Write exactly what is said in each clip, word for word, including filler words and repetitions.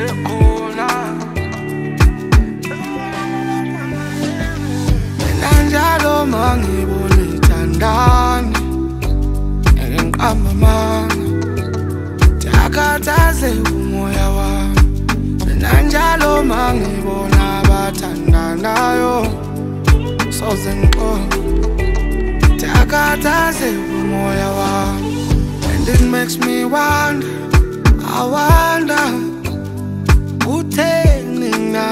usekhona mina njalo mangibona ithandani ngiqamba amanga takathaze umoya wami mina njalo mangibona abathandanayo soze ngiqonde takathaze umoya wami. And it makes me wonder, I wonder utheni na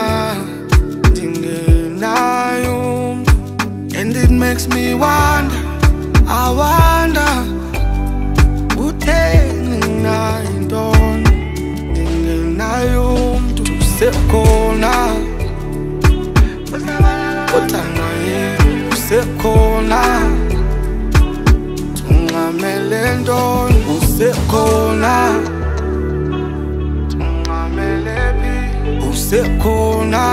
ndingenayo. And it makes me wonder, I wonder utheni na intoni ndingenayo. Usekhona uthanda yena usekhona tungamele ntoni usekhona tungamele phi usekhona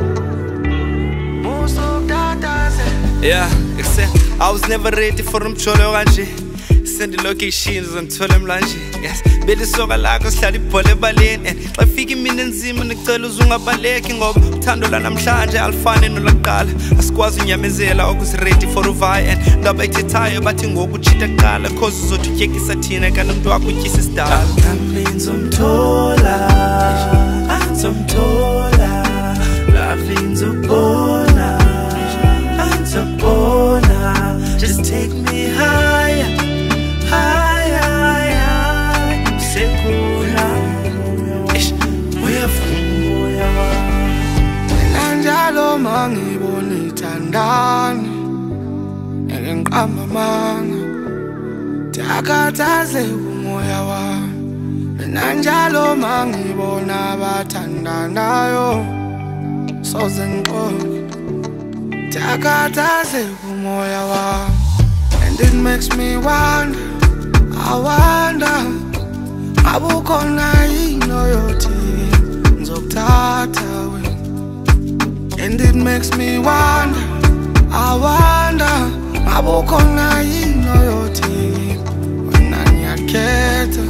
musokuthathaze. Yeah, except I was never ready for umjolo kanje. Send the locations ngithole mlanje. Yes, belisoka lakho sihlala ibhola ebaleni and xa fika imini enzima ngicela uzungabaleki ngoba uthando lanamhlanje alifani nolaqala. Asikwazi unyamezela okusiready for uvaya and ndaba ithethayo bathi ngoku uchitha kuqala cause uzothi utyekisa thina kanti umuntu wakho utyisa isidala. Nami ngizomthola, ngizomthola, love ngizobona, ngizobona. Just take me higher, higher, higher. Usekhona, ish, uyavuya mina njalo mangibona ithandani ngiqamba amanga takathaze umoya wami mina njalo mangibona abathandanayo soze ngiqonde takathaze umoya wami. And it makes me wonder, I wonder abukhona yini oyothi ngizokuthatha wena. And it makes me wonder, I wonder abukhona yini oyothi wena ngiyakhetha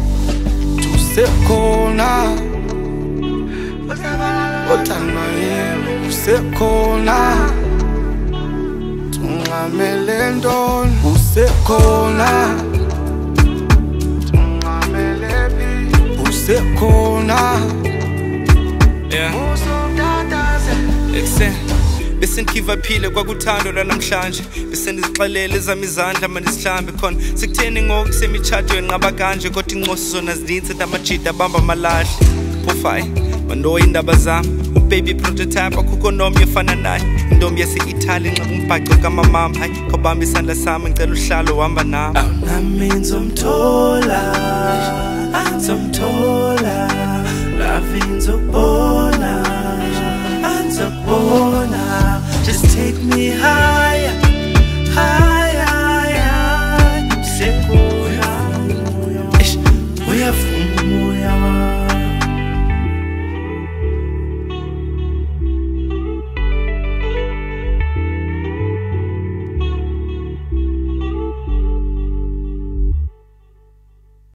usekhona uthanda yena usekhona tungamele ntoni usekhona tungamele phi usekhona. Yeah, musokuthathaze except bese ngivaphile kwakuthando lanamhlanje bese ndizixelele ezami izandla manje sihlambe khona sekutheni ngoku semitshato yenqaba kanje kodwa inqosi zona zininzi amajida abamba amalahle pofai mando indaba zami ubaby prototype akukho nomnye efana naye intombi yase-Italy nxiba umbhaco kamamam hayi khawubamba isandla sami ngicela uhlalo uhamba nami. nami ngizomthola, ngizomthola, love ngizobona, ngizobona. Just take me high.